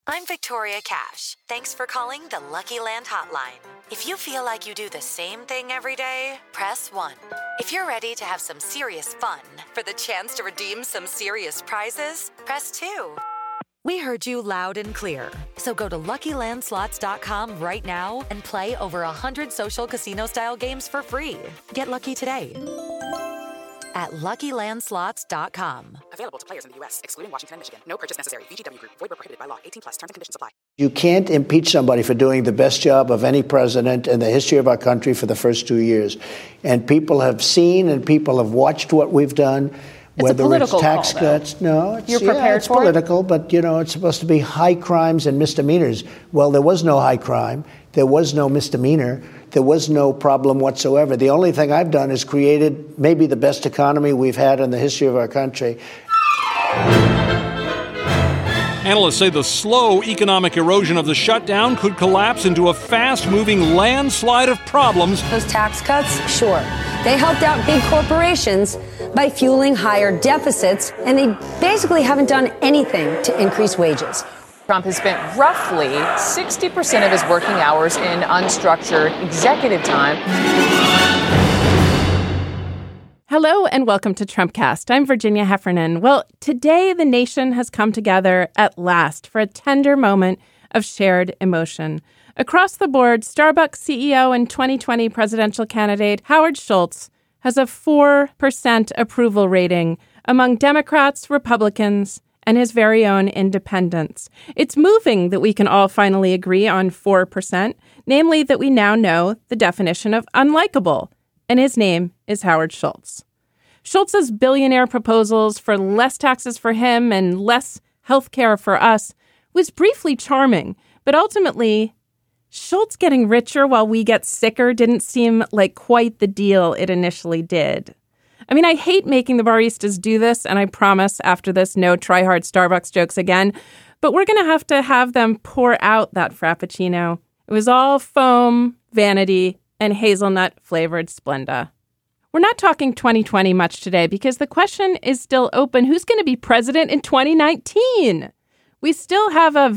I'm Victoria Cash. Thanks for calling the Lucky Land Hotline. If you feel like you do the same thing every day, press 1. If you're ready to have some serious fun for the chance to redeem some serious prizes, press 2. We heard you loud and clear. So go to LuckyLandSlots.com right now and play over 100 social casino-style games for free. Get lucky today at LuckyLandSlots.com. Available to players in the U.S., excluding Washington and Michigan. No purchase necessary. VGW Group. Void where prohibited by law. 18+. Terms and conditions apply. You can't impeach somebody for doing the best job of any president in the history of our country for the first 2 years. And people have seen and people have watched what we've done. Whether it's tax cuts, no, it's political, but it's supposed to be high crimes and misdemeanors. Well, there was no high crime, there was no misdemeanor, there was no problem whatsoever. The only thing I've done is created maybe the best economy we've had in the history of our country. Analysts say the slow economic erosion of the shutdown could collapse into a fast-moving landslide of problems. Those tax cuts, sure. They helped out big corporations by fueling higher deficits, and they basically haven't done anything to increase wages. Trump has spent roughly 60% of his working hours in unstructured executive time. Hello and welcome to Trumpcast. I'm Virginia Heffernan. Well, today the nation has come together at last for a tender moment of shared emotion. Across the board, Starbucks CEO and 2020 presidential candidate Howard Schultz has a 4% approval rating among Democrats, Republicans, and his very own independents. It's moving that we can all finally agree on 4%, namely that we now know the definition of unlikable, and his name is Howard Schultz. Schultz's billionaire proposals for less taxes for him and less health care for us was briefly charming, but ultimately, Schultz getting richer while we get sicker didn't seem like quite the deal it initially did. I mean, I hate making the baristas do this, and I promise after this, no try-hard Starbucks jokes again, but we're going to have them pour out that Frappuccino. It was all foam, vanity, and hazelnut-flavored Splenda. We're not talking 2020 much today because the question is still open. Who's going to be president in 2019? We still have a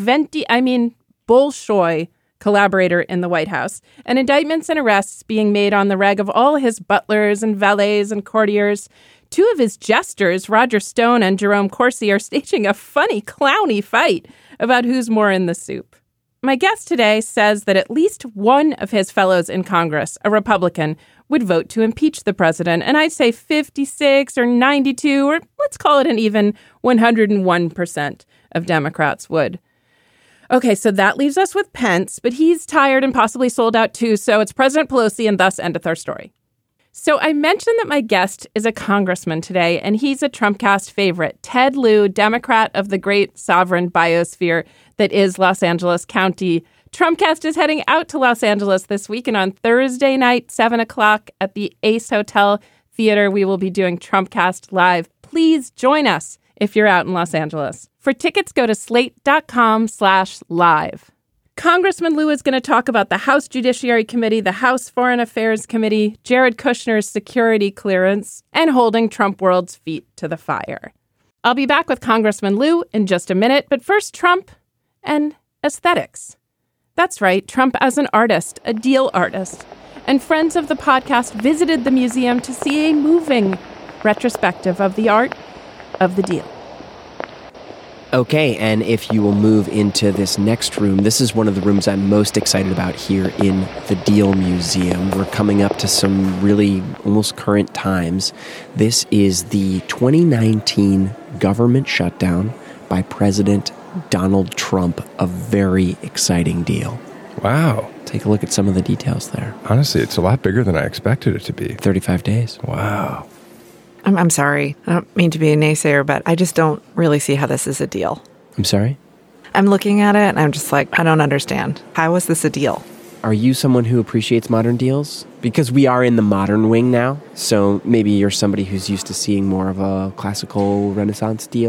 Bolshoi collaborator in the White House, and indictments and arrests being made on the reg of all his butlers and valets and courtiers. Two of his jesters, Roger Stone and Jerome Corsi, are staging a funny, clowny fight about who's more in the soup. My guest today says that at least one of his fellows in Congress, a Republican, would vote to impeach the president, and I'd say 56 or 92, or let's call it an even 101% of Democrats would. Okay, so that leaves us with Pence, but he's tired and possibly sold out too, so it's President Pelosi, and thus endeth our story. So I mentioned that my guest is a congressman today, and he's a Trumpcast favorite, Ted Lieu, Democrat of the great sovereign biosphere that is Los Angeles County. Trumpcast is heading out to Los Angeles this week, and on Thursday night, 7 o'clock at the Ace Hotel Theater, we will be doing Trumpcast Live. Please join us if you're out in Los Angeles. For tickets, go to slate.com/live. Congressman Lieu is going to talk about the House Judiciary Committee, the House Foreign Affairs Committee, Jared Kushner's security clearance, and holding Trump world's feet to the fire. I'll be back with Congressman Lieu in just a minute, but first, Trump and aesthetics. That's right, Trump as an artist, a deal artist. And friends of the podcast visited the museum to see a moving retrospective of the art of the deal. Okay, and if you will move into this next room, this is one of the rooms I'm most excited about here in the Deal Museum. We're coming up to some really almost current times. This is the 2019 government shutdown by President Donald Trump, a very exciting deal. Wow. Take a look at some of the details there. Honestly, it's a lot bigger than I expected it to be. 35 days. Wow. I'm sorry. I don't mean to be a naysayer, but I just don't really see how this is a deal. I'm sorry? I'm looking at it and I'm just like, I don't understand. How is this a deal? Are you someone who appreciates modern deals? Because we are in the modern wing now, so maybe you're somebody who's used to seeing more of a classical Renaissance deal.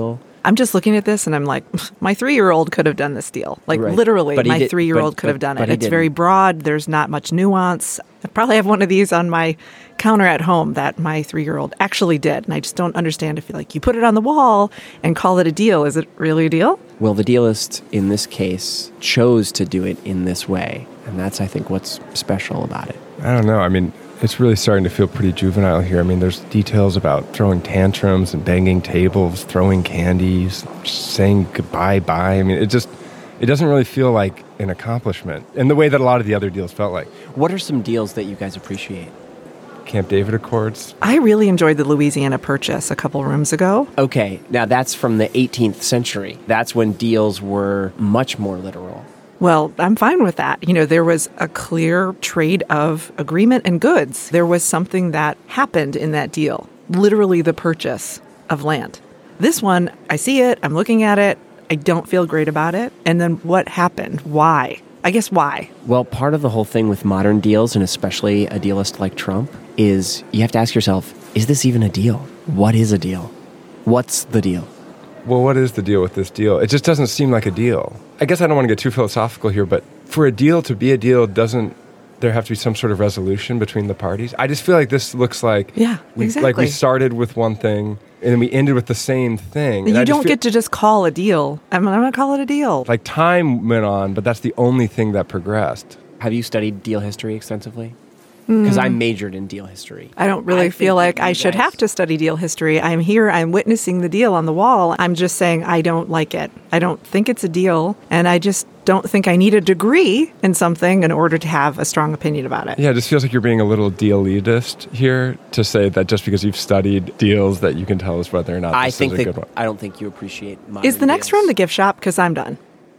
I'm just looking at this and I'm like, my 3-year-old could have done this deal. Like literally, my 3-year-old could have done it. It's very broad. There's not much nuance. I probably have one of these on my counter at home that my 3-year-old actually did. And I just don't understand if you put it on the wall and call it a deal. Is it really a deal? Well, the dealist in this case chose to do it in this way. And that's, I think, what's special about it. I don't know. I mean, it's really starting to feel pretty juvenile here. I mean, there's details about throwing tantrums and banging tables, throwing candies, saying goodbye. I mean, it doesn't really feel like an accomplishment in the way that a lot of the other deals felt like. What are some deals that you guys appreciate? Camp David Accords. I really enjoyed the Louisiana Purchase a couple rooms ago. Okay, now that's from the 18th century. That's when deals were much more literal. Well, I'm fine with that. There was a clear trade of agreement and goods. There was something that happened in that deal, literally the purchase of land. This one, I see it, I'm looking at it, I don't feel great about it. And then what happened? Why? I guess why? Well, part of the whole thing with modern deals, and especially a dealist like Trump, is you have to ask yourself, is this even a deal? What is a deal? What's the deal? Well, what is the deal with this deal? It just doesn't seem like a deal. I guess I don't want to get too philosophical here, but for a deal to be a deal, doesn't there have to be some sort of resolution between the parties? I just feel like this looks like exactly. Like we started with one thing and then we ended with the same thing. You don't get to just call a deal. I'm going to call it a deal. Like time went on, but that's the only thing that progressed. Have you studied deal history extensively? Because I majored in deal history. I don't really feel like I should have to study deal history. I'm here, I'm witnessing the deal on the wall. I'm just saying I don't like it. I don't think it's a deal, and I just don't think I need a degree in something in order to have a strong opinion about it. Yeah, it just feels like you're being a little deal-elitist here to say that just because you've studied deals that you can tell us whether or not this is a good one. I don't think you appreciate modern Is the next room the gift shop? Because I'm done.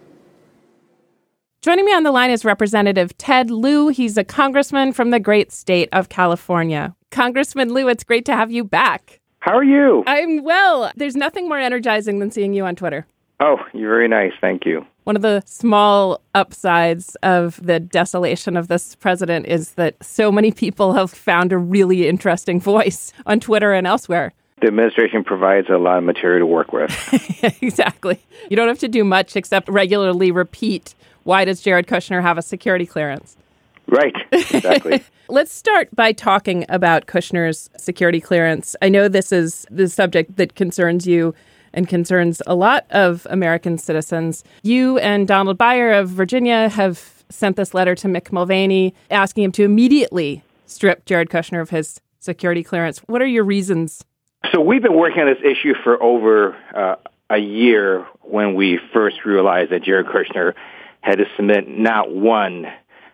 Joining me on the line is Representative Ted Lieu. He's a congressman from the great state of California. Congressman Lieu, it's great to have you back. How are you? I'm well. There's nothing more energizing than seeing you on Twitter. Oh, you're very nice. Thank you. One of the small upsides of the desolation of this president is that so many people have found a really interesting voice on Twitter and elsewhere. The administration provides a lot of material to work with. Exactly. You don't have to do much except regularly repeat, why does Jared Kushner have a security clearance? Right, exactly. Let's start by talking about Kushner's security clearance. I know this is the subject that concerns you and concerns a lot of American citizens. You and Donald Byer of Virginia have sent this letter to Mick Mulvaney asking him to immediately strip Jared Kushner of his security clearance. What are your reasons? So we've been working on this issue for over a year when we first realized that Jared Kushner had to submit not one,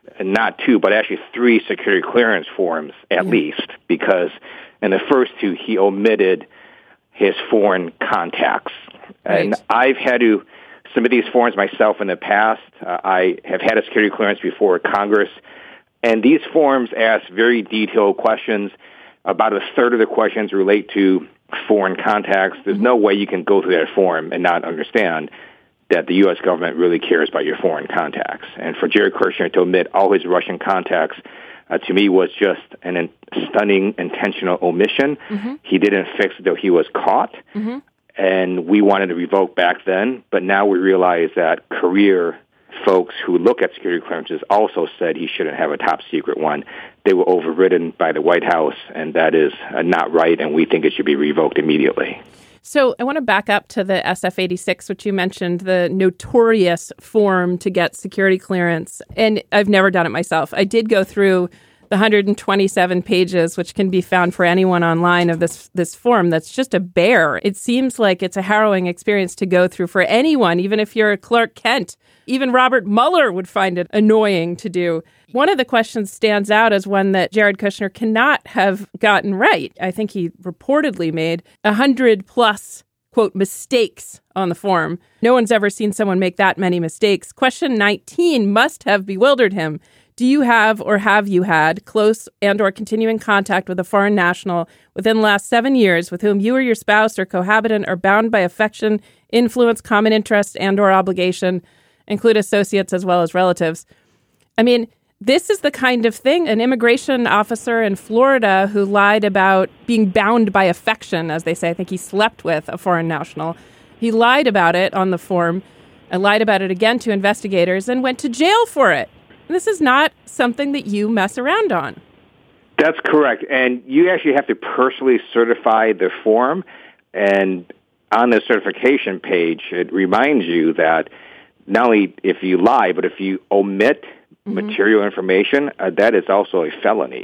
not two, but actually 3 security clearance forms at least, because in the first 2, he omitted his foreign contacts. Right. And I've had to submit these forms myself in the past. I have had a security clearance before Congress, and these forms ask very detailed questions. About a third of the questions relate to foreign contacts. There's no way you can go through that form and not understand that the U.S. government really cares about your foreign contacts. And for Jared Kushner to omit all his Russian contacts, to me, was just a stunning intentional omission. Mm-hmm. He didn't fix it, though he was caught. Mm-hmm. And we wanted to revoke back then, but now we realize that career folks who look at security clearances also said he shouldn't have a top secret one. They were overridden by the White House, and that is not right, and we think it should be revoked immediately. So I want to back up to the SF-86, which you mentioned, the notorious form to get security clearance. And I've never done it myself. I did go through the 127 pages, which can be found for anyone online, of this form that's just a bear. It seems like it's a harrowing experience to go through for anyone, even if you're Clark Kent. Even Robert Mueller would find it annoying to do. One of the questions stands out as one that Jared Kushner cannot have gotten right. I think he reportedly made 100 plus, quote, mistakes on the form. No one's ever seen someone make that many mistakes. Question 19 must have bewildered him. Do you have or have you had close and or continuing contact with a foreign national within the last 7 years with whom you or your spouse or cohabitant are bound by affection, influence, common interest, and or obligation, include associates as well as relatives? I mean, this is the kind of thing an immigration officer in Florida who lied about being bound by affection, as they say. I think he slept with a foreign national. He lied about it on the form, and lied about it again to investigators, and went to jail for it. And this is not something that you mess around on. That's correct. And you actually have to personally certify the form. And on the certification page, it reminds you that not only if you lie, but if you omit material information, that is also a felony.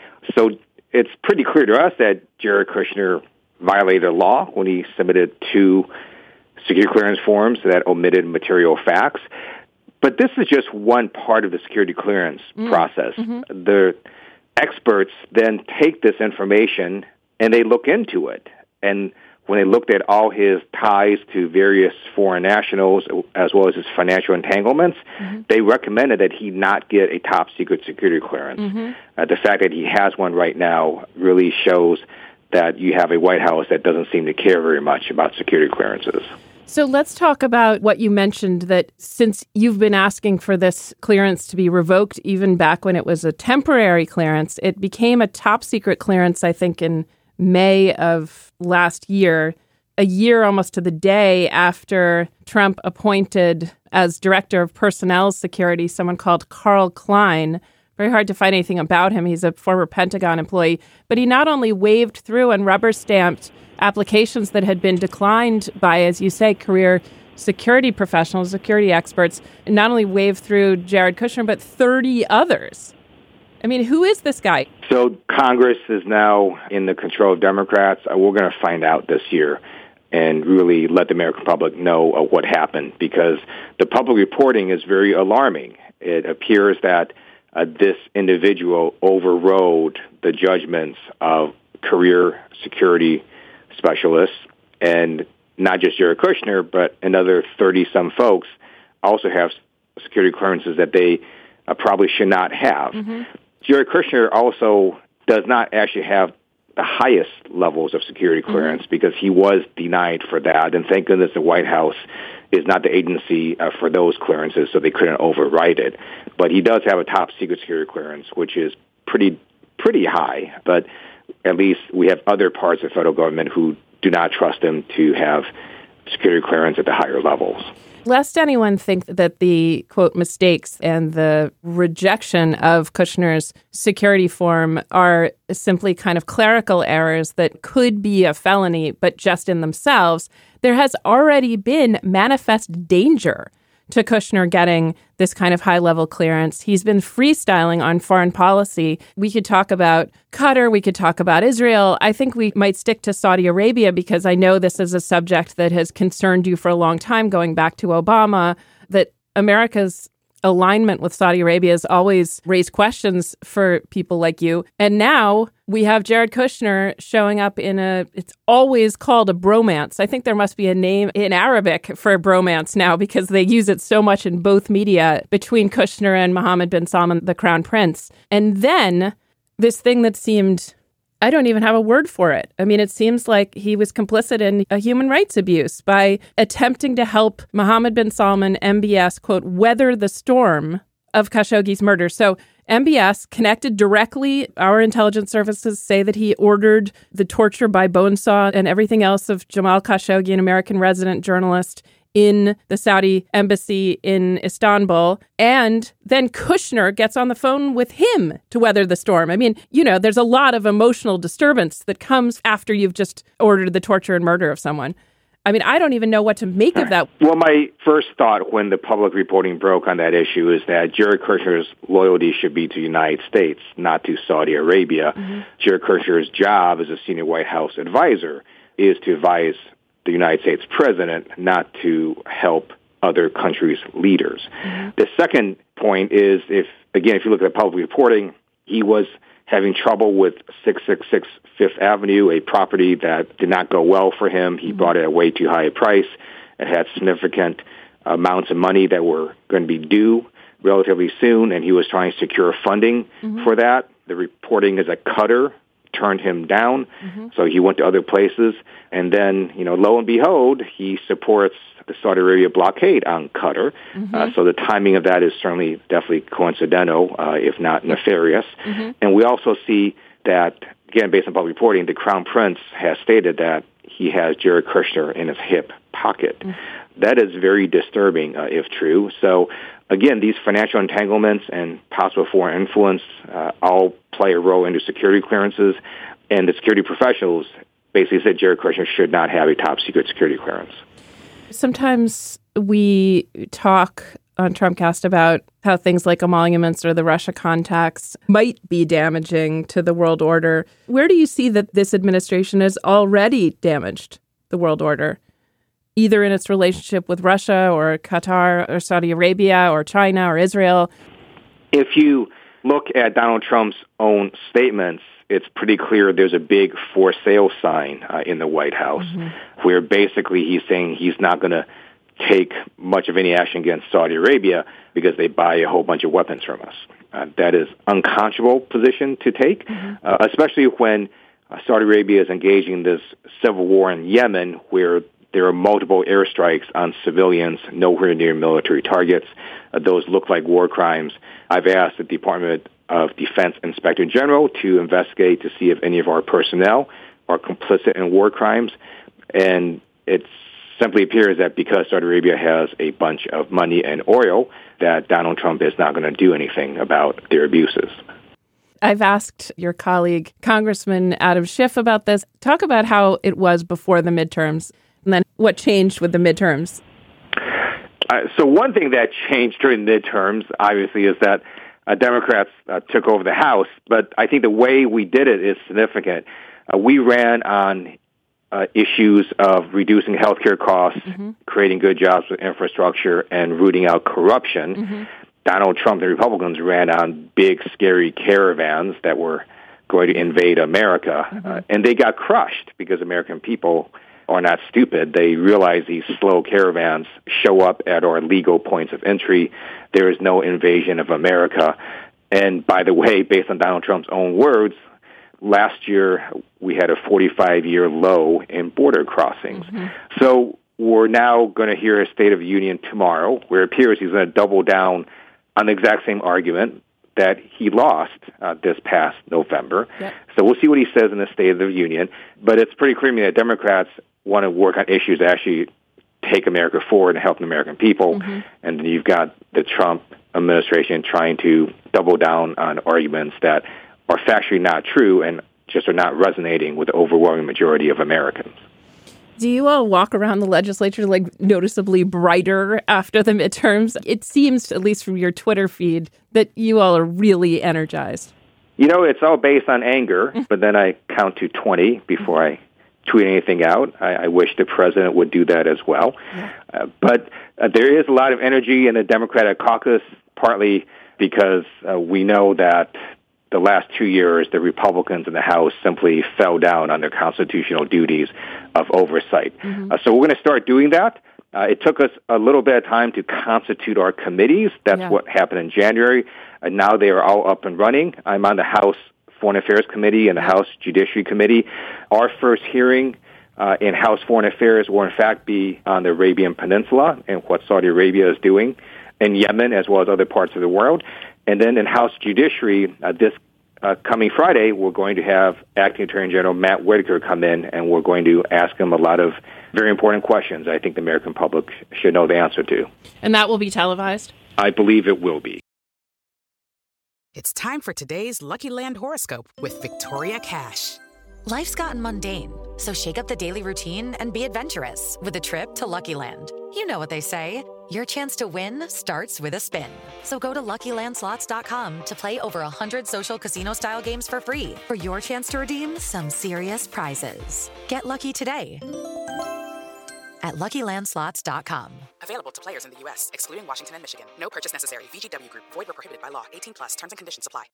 So it's pretty clear to us that Jared Kushner violated the law when he submitted 2 security clearance forms that omitted material facts. But this is just one part of the security clearance process. The experts then take this information and they look into it. And when they looked at all his ties to various foreign nationals as well as his financial entanglements, they recommended that he not get a top secret security clearance. The fact that he has one right now really shows that you have a White House that doesn't seem to care very much about security clearances. So let's talk about what you mentioned, that since you've been asking for this clearance to be revoked even back when it was a temporary clearance, it became a top secret clearance, I think, in May of last year, a year almost to the day after Trump appointed as director of personnel security someone called Carl Klein. Very hard to find anything about him. He's a former Pentagon employee. But he not only waved through and rubber-stamped applications that had been declined by, as you say, career security professionals, security experts, and not only waved through Jared Kushner, but 30 others. I mean, who is this guy? So Congress is now in the control of Democrats. We're going to find out this year and really let the American public know what happened, because the public reporting is very alarming. It appears that this individual overrode the judgments of career security specialists, and not just Jared Kushner, but another 30-some folks also have security clearances that they probably should not have. Jared Kushner also does not actually have the highest levels of security clearance because he was denied for that, and thank goodness the White House is not the agency for those clearances, so they couldn't override it. But he does have a top secret security clearance, which is pretty high, but at least we have other parts of the federal government who do not trust him to have security clearance at the higher levels. Lest anyone think that the, quote, mistakes and the rejection of Kushner's security form are simply kind of clerical errors that could be a felony, but just in themselves, there has already been manifest danger to Kushner getting this kind of high-level clearance. He's been freestyling on foreign policy. We could talk about Qatar. We could talk about Israel. I think we might stick to Saudi Arabia because I know this is a subject that has concerned you for a long time, going back to Obama, that America's alignment with Saudi Arabia has always raised questions for people like you. And now we have Jared Kushner showing up in it's always called a bromance. I think there must be a name in Arabic for a bromance now because they use it so much in both media between Kushner and Mohammed bin Salman, the crown prince. And then this thing that seemed, I don't even have a word for it. I mean, it seems like he was complicit in a human rights abuse by attempting to help Mohammed bin Salman, MBS, quote, weather the storm of Khashoggi's murder. So MBS connected directly. Our intelligence services say that he ordered the torture by bone saw and everything else of Jamal Khashoggi, an American resident journalist in the Saudi embassy in Istanbul. And then Kushner gets on the phone with him to weather the storm. I mean, you know, there's a lot of emotional disturbance that comes after you've just ordered the torture and murder of someone. I mean, I don't even know what to make of that. Well, my first thought when the public reporting broke on that issue is that Jared Kushner's loyalty should be to the United States, not to Saudi Arabia. Jared Kushner's job as a senior White House advisor is to advise the United States president, not to help other countries' leaders. The second point is, if you look at public reporting, he was having trouble with 666 Fifth Avenue, a property that did not go well for him. He bought it at way too high a price. It had significant amounts of money that were going to be due relatively soon, and he was trying to secure funding for that. The reporting is that Qatar turned him down, so he went to other places. And then, lo and behold, he supports the Saudi Arabia blockade on Qatar. So the timing of that is certainly definitely coincidental, if not nefarious. And we also see that, again, based on public reporting, the Crown Prince has stated that he has Jared Kushner in his hip pocket. That is very disturbing if true. So, again, these financial entanglements and possible foreign influence all play a role into security clearances, and the security professionals basically said Jared Kushner should not have a top-secret security clearance. Sometimes we talk on Trumpcast about how things like emoluments or the Russia contacts might be damaging to the world order. Where do you see that this administration has already damaged the world order, either in its relationship with Russia or Qatar or Saudi Arabia or China or Israel? If you look at Donald Trump's own statements, it's pretty clear there's a big for sale sign in the White House, where basically he's saying he's not going to take much of any action against Saudi Arabia because they buy a whole bunch of weapons from us. That is unconscionable position to take, especially when Saudi Arabia is engaging in this civil war in Yemen, where there are multiple airstrikes on civilians nowhere near military targets. Those look like war crimes. I've asked the Department of Defense Inspector General to investigate to see if any of our personnel are complicit in war crimes. And it simply appears that because Saudi Arabia has a bunch of money and oil, that Donald Trump is not going to do anything about their abuses. I've asked your colleague, Congressman Adam Schiff, about this. Talk about how it was before the midterms and then what changed with the midterms. So one thing that changed during the midterms, obviously, is that Democrats took over the House, but I think the way we did it is significant. We ran on issues of reducing healthcare costs, creating good jobs with infrastructure, and rooting out corruption. Donald Trump and the Republicans ran on big, scary caravans that were going to invade America, and they got crushed because American people are not stupid. They realize these slow caravans show up at our legal points of entry. There is no invasion of America. And by the way, based on Donald Trump's own words, last year we had a 45-year low in border crossings. So we're now going to hear his State of the Union tomorrow, where it appears he's going to double down on the exact same argument that he lost this past November. So we'll see what he says in the State of the Union. But it's pretty clear to me that Democrats want to work on issues that actually take America forward and help the American people. And then you've got the Trump administration trying to double down on arguments that are factually not true and just are not resonating with the overwhelming majority of Americans. Do you all walk around the legislature like noticeably brighter after the midterms? It seems, at least from your Twitter feed, that you all are really energized. You know, it's all based on anger, but then I count to 20 before I tweet anything out. I wish the president would do that as well. But there is a lot of energy in the Democratic caucus, partly because we know that the last 2 years, the Republicans in the House simply fell down on their constitutional duties of oversight. So we're going to start doing that. It took us a little bit of time to constitute our committees. That's what happened in January. And now they are all up and running. I'm on the House Foreign Affairs Committee and the House Judiciary Committee. Our first hearing in House Foreign Affairs will, in fact, be on the Arabian Peninsula and what Saudi Arabia is doing in Yemen as well as other parts of the world. And then in House Judiciary, this coming Friday, we're going to have Acting Attorney General Matt Whitaker come in, and we're going to ask him a lot of very important questions I think the American public should know the answer to. And that will be televised? I believe it will be. It's time for today's Lucky Land horoscope with Victoria Cash. Life's gotten mundane, so shake up the daily routine and be adventurous with a trip to Lucky Land. You know what they say. Your chance to win starts with a spin. So go to LuckyLandSlots.com to play over 100 social casino-style games for free for your chance to redeem some serious prizes. Get lucky today at LuckyLandSlots.com. Available to players in the U.S., excluding Washington and Michigan. No purchase necessary. VGW Group. Void where prohibited by law. 18+. Terms and conditions apply.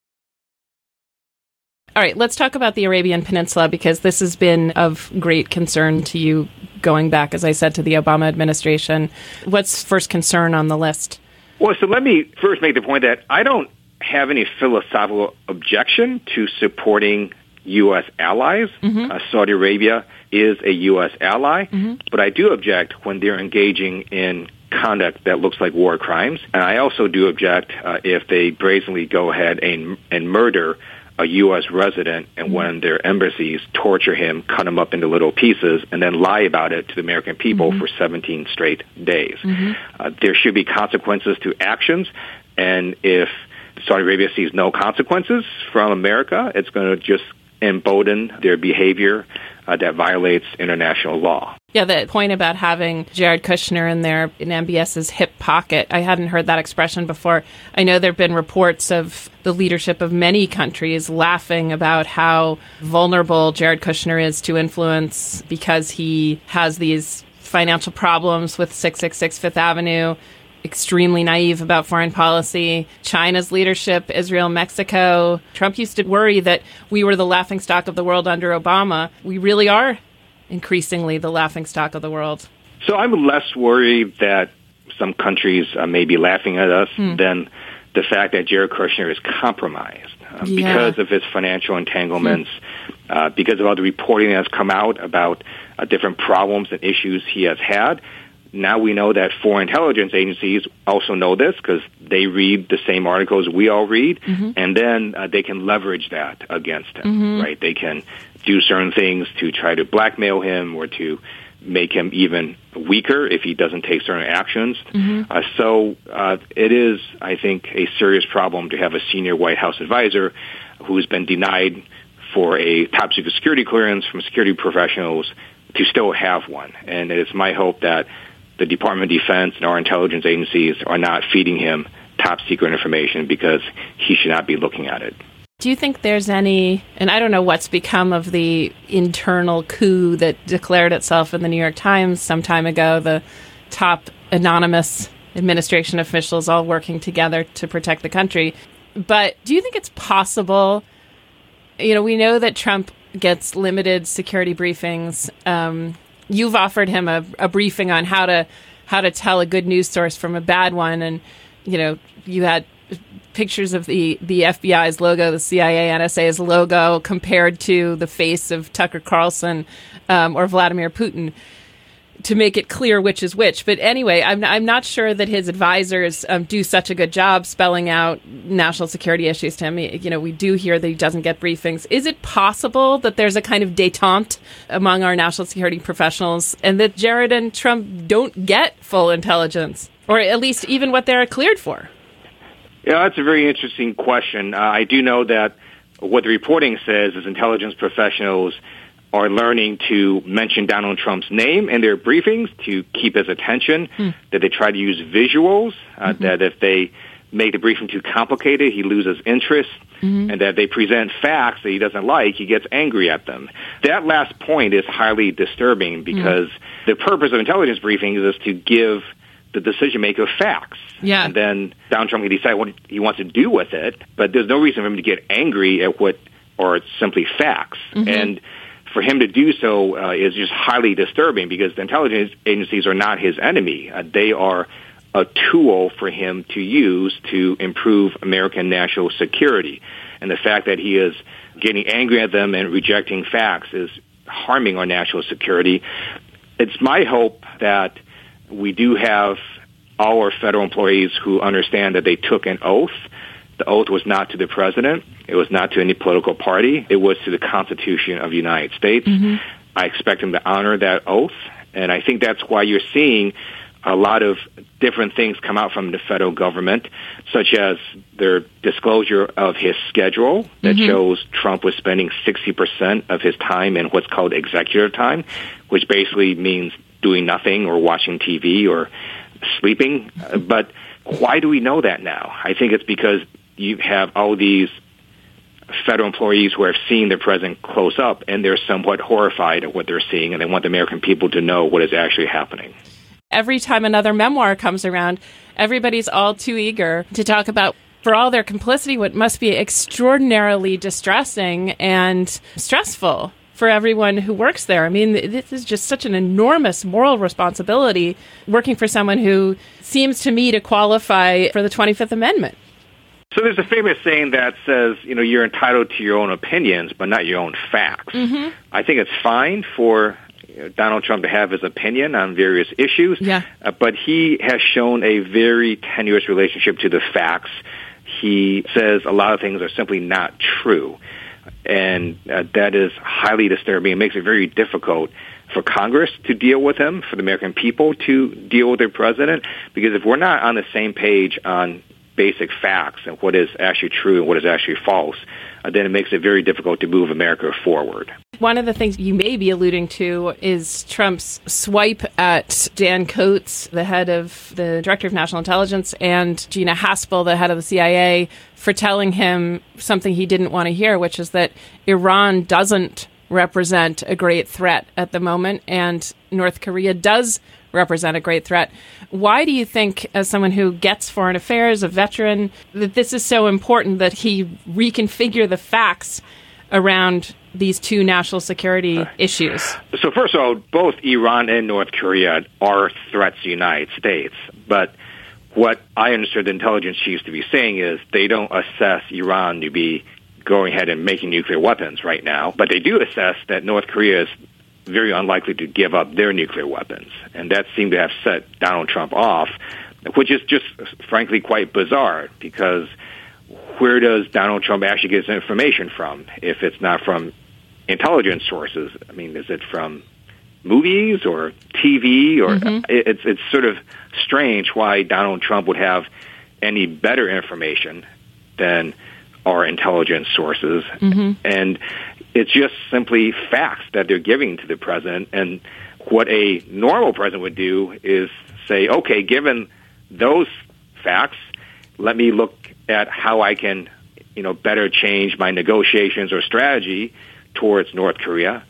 All right, let's talk about the Arabian Peninsula, because this has been of great concern to you going back, as I said, to the Obama administration. What's first concern on the list? Well, so let me first make the point that I don't have any philosophical objection to supporting U.S. allies. Saudi Arabia is a U.S. ally, but I do object when they're engaging in conduct that looks like war crimes. And I also do object if they brazenly go ahead and murder a U.S. resident and one of their embassies torture him, cut him up into little pieces, and then lie about it to the American people for 17 straight days. There should be consequences to actions, and if Saudi Arabia sees no consequences from America, it's going to just embolden their behavior that violates international law. Yeah, the point about having Jared Kushner in MBS's hip pocket, I hadn't heard that expression before. I know there have been reports of the leadership of many countries laughing about how vulnerable Jared Kushner is to influence because he has these financial problems with 666 Fifth Avenue, extremely naive about foreign policy, China's leadership, Israel, Mexico. Trump used to worry that we were the laughingstock of the world under Obama. We really are increasingly the laughingstock of the world. So I'm less worried that some countries may be laughing at us than the fact that Jared Kushner is compromised because of his financial entanglements, because of all the reporting that has come out about different problems and issues he has had. Now we know that foreign intelligence agencies also know this because they read the same articles we all read, and then they can leverage that against him, right? They can do certain things to try to blackmail him or to make him even weaker if he doesn't take certain actions. So it is, I think, a serious problem to have a senior White House advisor who's been denied for a top secret security clearance from security professionals to still have one. And it's my hope that the Department of Defense and our intelligence agencies are not feeding him top secret information because he should not be looking at it. Do you think there's any, and I don't know what's become of the internal coup that declared itself in the New York Times some time ago, the top anonymous administration officials all working together to protect the country. But do you think it's possible, we know that Trump gets limited security briefings. You've offered him a briefing on how to tell a good news source from a bad one. And, you had pictures of the FBI's logo, the CIA, NSA's logo, compared to the face of Tucker Carlson or Vladimir Putin to make it clear which is which. But anyway, I'm not sure that his advisors do such a good job spelling out national security issues to him. We do hear that he doesn't get briefings. Is it possible that there's a kind of détente among our national security professionals and that Jared and Trump don't get full intelligence, or at least even what they're cleared for? Yeah, that's a very interesting question. I do know that what the reporting says is intelligence professionals are learning to mention Donald Trump's name in their briefings to keep his attention, that they try to use visuals, that if they make the briefing too complicated, he loses interest, and that they present facts that he doesn't like, he gets angry at them. That last point is highly disturbing because the purpose of intelligence briefings is to give the decision-maker facts. Yeah. And then Donald Trump can decide what he wants to do with it, but there's no reason for him to get angry at what are simply facts. And for him to do so is just highly disturbing because the intelligence agencies are not his enemy. They are a tool for him to use to improve American national security. And the fact that he is getting angry at them and rejecting facts is harming our national security. It's my hope that we do have all our federal employees who understand that they took an oath. The oath was not to the president. It was not to any political party. It was to the Constitution of the United States. I expect them to honor that oath. And I think that's why you're seeing a lot of different things come out from the federal government, such as their disclosure of his schedule that shows Trump was spending 60% of his time in what's called executive time, which basically means doing nothing or watching TV or sleeping. But why do we know that now? I think it's because you have all these federal employees who have seen the president close up, and they're somewhat horrified at what they're seeing, and they want the American people to know what is actually happening. Every time another memoir comes around, everybody's all too eager to talk about, for all their complicity, what must be extraordinarily distressing and stressful for everyone who works there. I mean, this is just such an enormous moral responsibility working for someone who seems to me to qualify for the 25th Amendment. So there's a famous saying that says, you're entitled to your own opinions, but not your own facts. I think it's fine for Donald Trump to have his opinion on various issues, but he has shown a very tenuous relationship to the facts. he says a lot of things are simply not true. And that is highly disturbing. It makes it very difficult for Congress to deal with him, for the American people to deal with their president, because if we're not on the same page on basic facts and what is actually true and what is actually false, then it makes it very difficult to move America forward. One of the things you may be alluding to is Trump's swipe at Dan Coats, the head of the Director of National Intelligence, and Gina Haspel, the head of the CIA, for telling him something he didn't want to hear, which is that Iran doesn't represent a great threat at the moment, and North Korea does represent a great threat. Why do you think, as someone who gets foreign affairs, a veteran, that this is so important that he reconfigure the facts around these two national security issues? So first of all, both Iran and North Korea are threats to the United States. But what I understood the intelligence chiefs to be saying is they don't assess Iran to be going ahead and making nuclear weapons right now. But they do assess that North Korea is very unlikely to give up their nuclear weapons. And that seemed to have set Donald Trump off, which is just, frankly, quite bizarre, because where does Donald Trump actually get his information from if it's not from intelligence sources? I mean, is it from movies or TV? Or it's sort of strange why Donald Trump would have any better information than our intelligence sources. And it's just simply facts that they're giving to the president. And what a normal president would do is say, okay, given those facts, let me look at how I can, better change my negotiations or strategy towards North Korea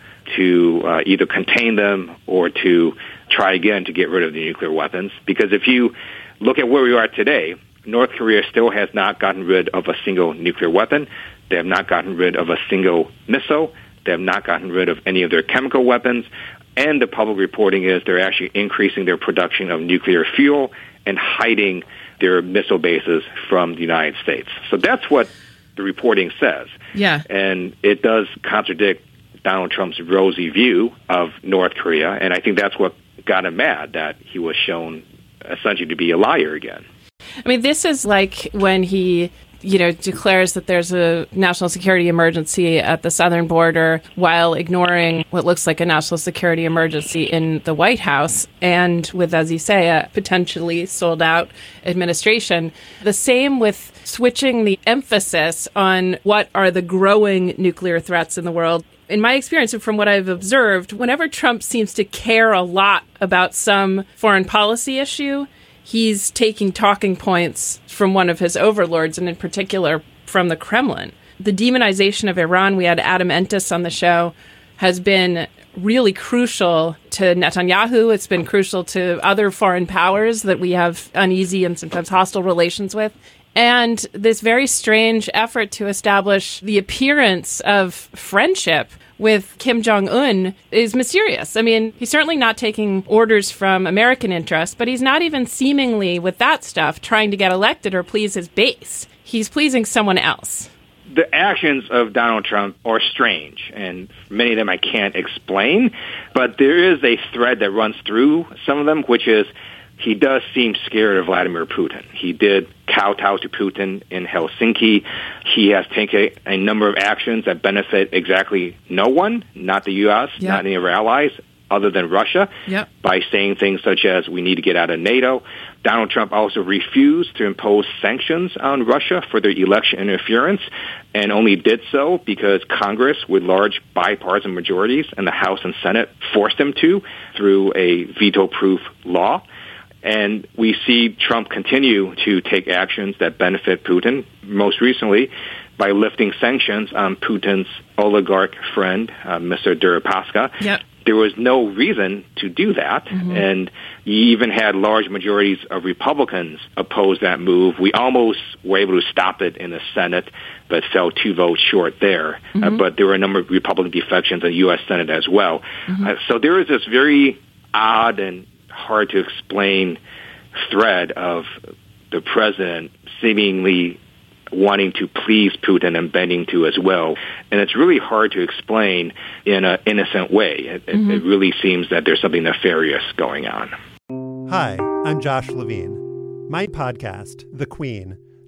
to either contain them or to try again to get rid of the nuclear weapons. Because if you look at where we are today, North Korea still has not gotten rid of a single nuclear weapon. They have not gotten rid of a single missile. They have not gotten rid of any of their chemical weapons. And the public reporting is they're actually increasing their production of nuclear fuel and hiding their missile bases from the United States. So that's what the reporting says. Yeah. And it does contradict Donald Trump's rosy view of North Korea. And I think that's what got him mad, that he was shown essentially to be a liar again. I mean, this is like when he, declares that there's a national security emergency at the southern border while ignoring what looks like a national security emergency in the White House, and with, as you say, a potentially sold-out administration. The same with switching the emphasis on what are the growing nuclear threats in the world. In my experience and from what I've observed, whenever Trump seems to care a lot about some foreign policy issue, he's taking talking points from one of his overlords, and in particular from the Kremlin. The demonization of Iran, we had Adam Entis on the show, has been really crucial to Netanyahu. It's been crucial to other foreign powers that we have uneasy and sometimes hostile relations with. And this very strange effort to establish the appearance of friendship with Kim Jong-un is mysterious. I mean, he's certainly not taking orders from American interests, but he's not even seemingly, with that stuff, trying to get elected or please his base. He's pleasing someone else. The actions of Donald Trump are strange, and many of them I can't explain, but there is a thread that runs through some of them, which is he does seem scared of Vladimir Putin. He did kowtow to Putin in Helsinki. He has taken a number of actions that benefit exactly no one, not the U.S., not any of our allies, other than Russia, by saying things such as, we need to get out of NATO. Donald Trump also refused to impose sanctions on Russia for their election interference, and only did so because Congress, with large bipartisan majorities in the House and Senate, forced him to through a veto-proof law. And we see Trump continue to take actions that benefit Putin, most recently by lifting sanctions on Putin's oligarch friend, Mr. Deripaska. There was no reason to do that, and you even had large majorities of Republicans oppose that move. We almost were able to stop it in the Senate, but fell 2 votes short there. But there were a number of Republican defections in the U.S. Senate as well. So there is this very odd and hard to explain thread of the president seemingly wanting to please Putin and bending to as well. And it's really hard to explain in an innocent way. It really seems that there's something nefarious going on. Hi, I'm Josh Levine. My podcast, The Queen,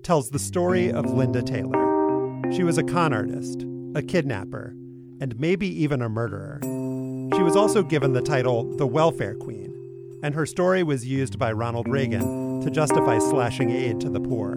tells the story of Linda Taylor. She was a con artist, a kidnapper, and maybe even a murderer. She was also given the title the Welfare Queen, and her story was used by Ronald Reagan to justify slashing aid to the poor.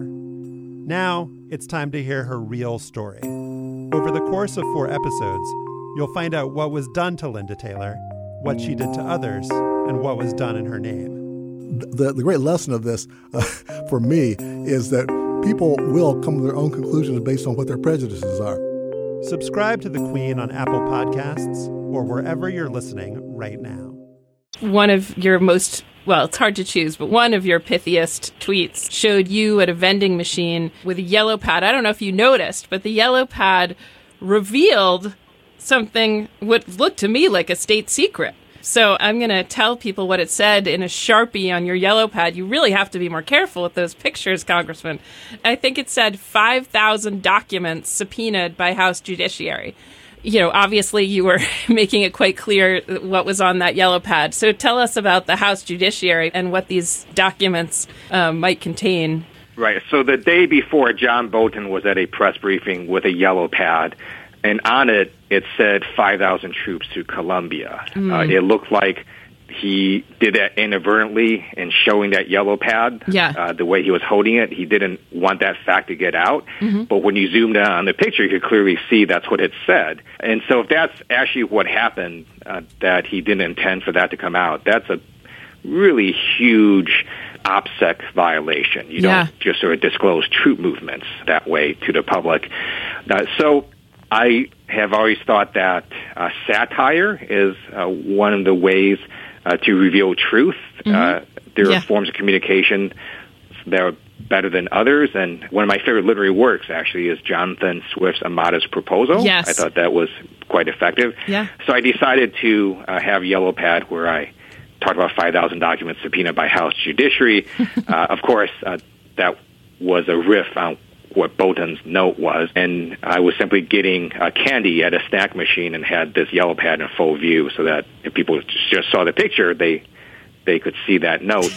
Now, it's time to hear her real story. Over the course of 4 episodes, you'll find out what was done to Linda Taylor, what she did to others, and what was done in her name. The great lesson of this, for me, is that people will come to their own conclusions based on what their prejudices are. Subscribe to The Queen on Apple Podcasts or wherever you're listening right now. One of your most, well, it's hard to choose, but one of your pithiest tweets showed you at a vending machine with a yellow pad. I don't know if you noticed, but the yellow pad revealed something what looked to me like a state secret. So I'm going to tell people what it said in a Sharpie on your yellow pad. You really have to be more careful with those pictures, Congressman. I think it said 5,000 documents subpoenaed by House Judiciary. You know, obviously you were making it quite clear what was on that yellow pad. So tell us about the House Judiciary and what these documents might contain. Right. So the day before, John Bolton was at a press briefing with a yellow pad. And on it, it said 5,000 troops to Colombia. It looked like he did that inadvertently in showing that yellow pad. The way he was holding it, he didn't want that fact to get out. But when you zoomed in on the picture, you could clearly see that's what it said. And so if that's actually what happened, that he didn't intend for that to come out, that's a really huge OPSEC violation. You don't just sort of disclose troop movements that way to the public. So I have always thought that satire is one of the ways to reveal truth. There are forms of communication that are better than others, and one of my favorite literary works, actually, is Jonathan Swift's A Modest Proposal. I thought that was quite effective. So I decided to have Yellow Pad, where I talked about 5,000 documents subpoenaed by House Judiciary. Of course, that was a riff on what Bolton's note was, and I was simply getting candy at a snack machine and had this yellow pad in full view so that if people just saw the picture, they could see that note.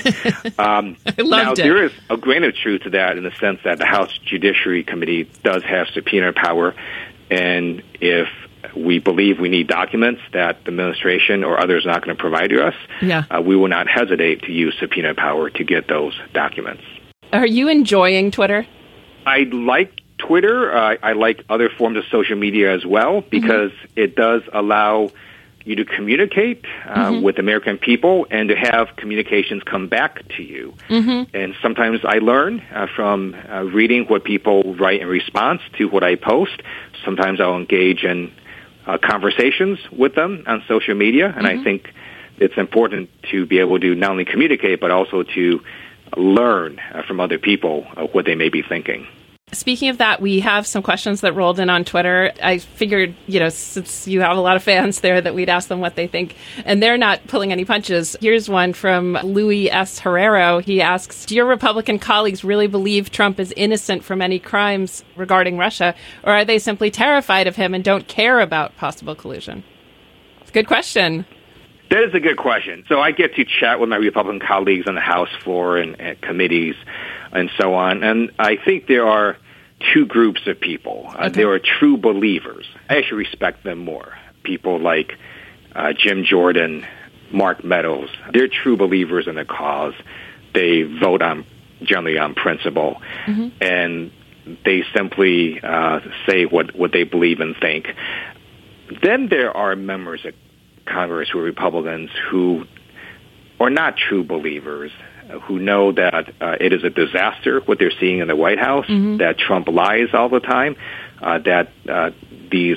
Now, there is a grain of truth to that in the sense that the House Judiciary Committee does have subpoena power, and if we believe we need documents that the administration or others are not going to provide to us, we will not hesitate to use subpoena power to get those documents. Are you enjoying Twitter? I like Twitter. I like other forms of social media as well because it does allow you to communicate with American people and to have communications come back to you. And sometimes I learn from reading what people write in response to what I post. Sometimes I'll engage in conversations with them on social media, and I think it's important to be able to not only communicate but also to learn from other people what they may be thinking. Speaking of that, we have some questions that rolled in on Twitter. I figured, since you have a lot of fans there, that we'd ask them what they think. And they're not pulling any punches. Here's one from Louis S. Herrero. He asks, do your Republican colleagues really believe Trump is innocent from any crimes regarding Russia, or are they simply terrified of him and don't care about possible collusion? It's a good question. That is a good question. So I get to chat with my Republican colleagues on the House floor and at committees and so on. And I think there are two groups of people. There are true believers. I actually respect them more. People like Jim Jordan, Mark Meadows. They're true believers in the cause. They vote generally on principle. And they simply say what they believe and think. Then there are members of Congress who are Republicans who are not true believers, who know that it is a disaster what they're seeing in the White House, that Trump lies all the time, that these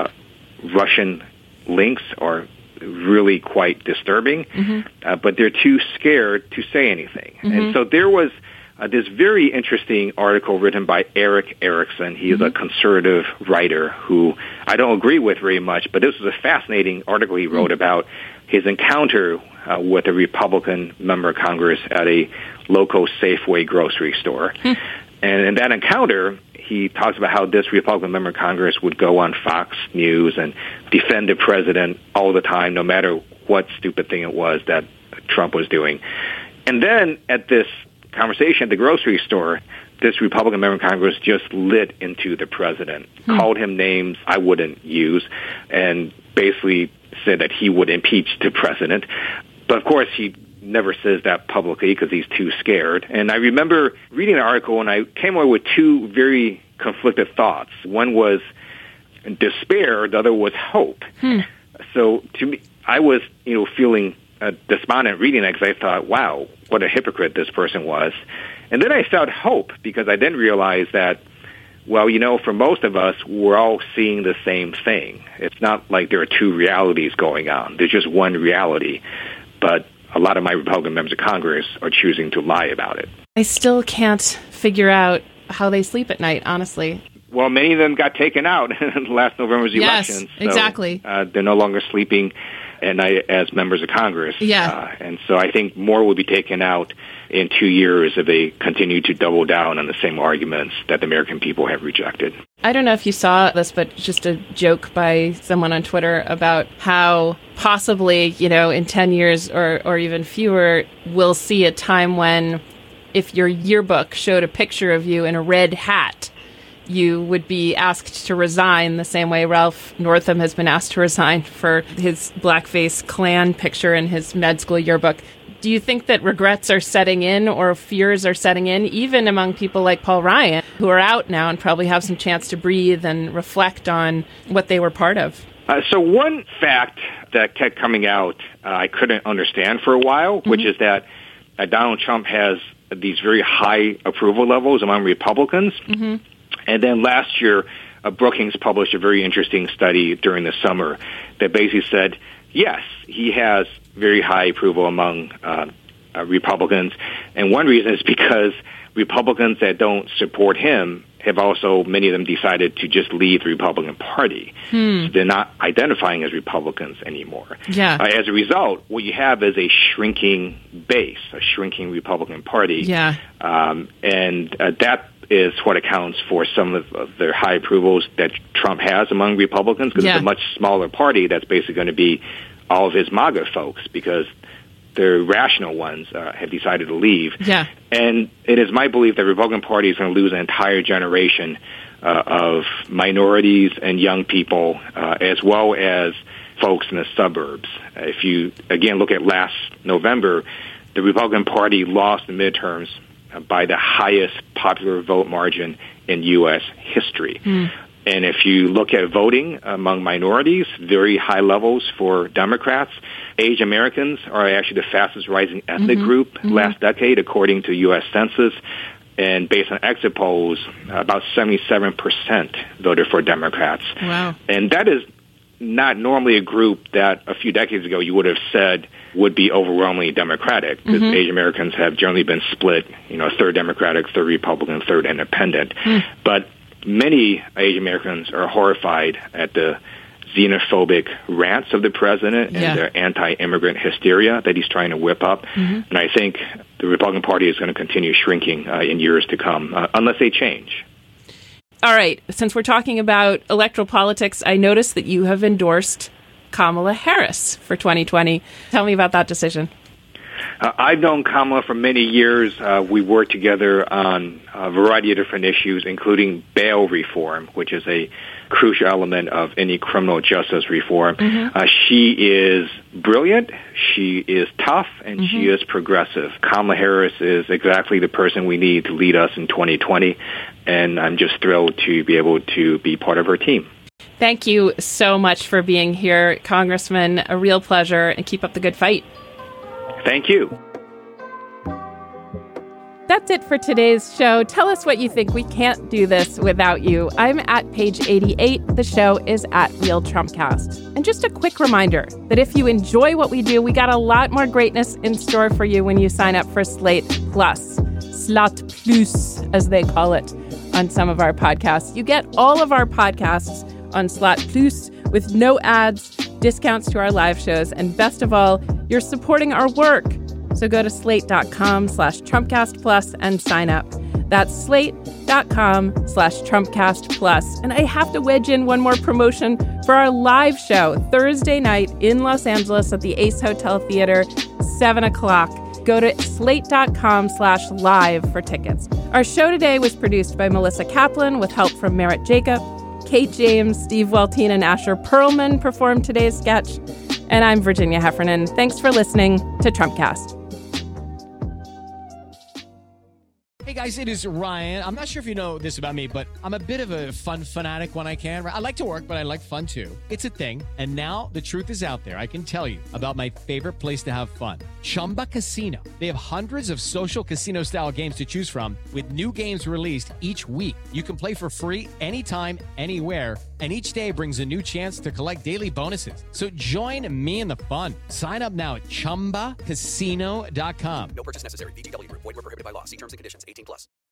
Russian links are really quite disturbing, but they're too scared to say anything. And so there was this very interesting article written by Eric Erickson. He is a conservative writer who I don't agree with very much, but this was a fascinating article he wrote about his encounter with a Republican member of Congress at a local Safeway grocery store. And in that encounter, he talks about how this Republican member of Congress would go on Fox News and defend the president all the time, no matter what stupid thing it was that Trump was doing. And then at this conversation at the grocery store, this Republican member of Congress just lit into the president, called him names I wouldn't use, and basically said that he would impeach the president. But of course, he never says that publicly because he's too scared. And I remember reading an article, and I came away with two very conflicted thoughts. One was despair, the other was hope. So to me, I was, feeling despondent reading that because I thought, wow, what a hypocrite this person was. And then I felt hope because I then realized that, well, for most of us, we're all seeing the same thing. It's not like there are two realities going on. There's just one reality. But a lot of my Republican members of Congress are choosing to lie about it. I still can't figure out how they sleep at night, honestly. Well, many of them got taken out in last November's election. Yes, exactly. They're no longer sleeping at night as members of Congress. Yeah. And so I think more will be taken out in 2 years if they continue to double down on the same arguments that the American people have rejected. I don't know if you saw this, but just a joke by someone on Twitter about how possibly, in 10 years or even fewer, we'll see a time when if your yearbook showed a picture of you in a red hat, you would be asked to resign the same way Ralph Northam has been asked to resign for his blackface Klan picture in his med school yearbook. Do you think that regrets are setting in or fears are setting in, even among people like Paul Ryan, who are out now and probably have some chance to breathe and reflect on what they were part of? So one fact that kept coming out I couldn't understand for a while, which is that Donald Trump has these very high approval levels among Republicans. And then last year, Brookings published a very interesting study during the summer that basically said, yes, he has very high approval among Republicans. And one reason is because Republicans that don't support him have also, many of them decided to just leave the Republican Party. So they're not identifying as Republicans anymore. Yeah. As a result, what you have is a shrinking base, a shrinking Republican Party. Yeah. And that is what accounts for some of the high approvals that Trump has among Republicans, because it's a much smaller party that's basically going to be all of his MAGA folks, because the rational ones have decided to leave. Yeah. And it is my belief that the Republican Party is going to lose an entire generation of minorities and young people, as well as folks in the suburbs. If you, again, look at last November, the Republican Party lost the midterms by the highest popular vote margin in U.S. history. And if you look at voting among minorities, very high levels for Democrats. Asian Americans are actually the fastest rising ethnic group last decade, according to U.S. Census. And based on exit polls, about 77% voted for Democrats. Wow. And that is not normally a group that a few decades ago you would have said would be overwhelmingly Democratic, because Asian Americans have generally been split, a third Democratic, third Republican, third Independent. But many Asian Americans are horrified at the xenophobic rants of the president and the anti-immigrant hysteria that he's trying to whip up. And I think the Republican Party is going to continue shrinking in years to come, unless they change. All right. Since we're talking about electoral politics, I noticed that you have endorsed Kamala Harris for 2020. Tell me about that decision. I've known Kamala for many years. We worked together on a variety of different issues, including bail reform, which is a crucial element of any criminal justice reform. She is brilliant, she is tough, and she is progressive. Kamala Harris is exactly the person we need to lead us in 2020, and I'm just thrilled to be able to be part of her team. Thank you so much for being here, Congressman. A real pleasure, and keep up the good fight. Thank you. That's it for today's show. Tell us what you think. We can't do this without you. I'm at page 88. The show is at Real Trumpcast. And just a quick reminder that if you enjoy what we do, we got a lot more greatness in store for you when you sign up for Slate Plus. Slot Plus, as they call it on some of our podcasts. You get all of our podcasts on Slot Plus with no ads, discounts to our live shows, and best of all, you're supporting our work. So go to slate.com/Trumpcast Plus and sign up. That's slate.com/Trumpcast Plus. And I have to wedge in one more promotion for our live show Thursday night in Los Angeles at the Ace Hotel Theater, 7 o'clock. Go to slate.com/live for tickets. Our show today was produced by Melissa Kaplan with help from Merritt Jacob. Kate James, Steve Welteen, and Asher Perlman performed today's sketch. And I'm Virginia Heffernan. Thanks for listening to Trumpcast. Hey guys, it is Ryan. I'm not sure if you know this about me, but I'm a bit of a fun fanatic when I can. I like to work, but I like fun too. It's a thing. And now the truth is out there. I can tell you about my favorite place to have fun. Chumba Casino. They have hundreds of social casino style games to choose from with new games released each week. You can play for free anytime, anywhere. And each day brings a new chance to collect daily bonuses. So join me in the fun. Sign up now at ChumbaCasino.com. No purchase necessary. VGW Group. Void where prohibited by law. See terms and conditions. 18+.